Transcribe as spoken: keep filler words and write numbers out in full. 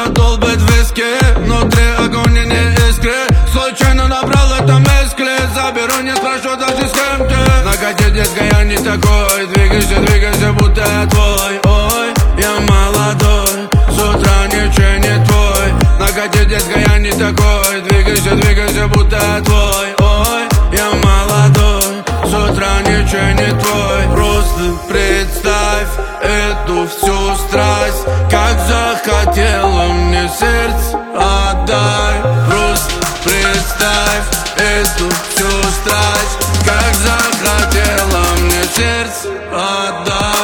Что долбит виски, внутри огонь и не искры. Случайно набрал это мискли, заберу, не спрошу даже с кем ты. Накати, детка, я не такой, двигайся, двигайся, будто я твой. Ой, я молодой, с утра ничего не твой. Накати, детка, я не такой, двигайся, двигайся, будто я твой. Ой, я молодой, с утра ничего не твой. Просто представь эту всю страсть, как захотела мне сердце отдай. Просто представь эту всю страсть, как захотела мне сердце отдай.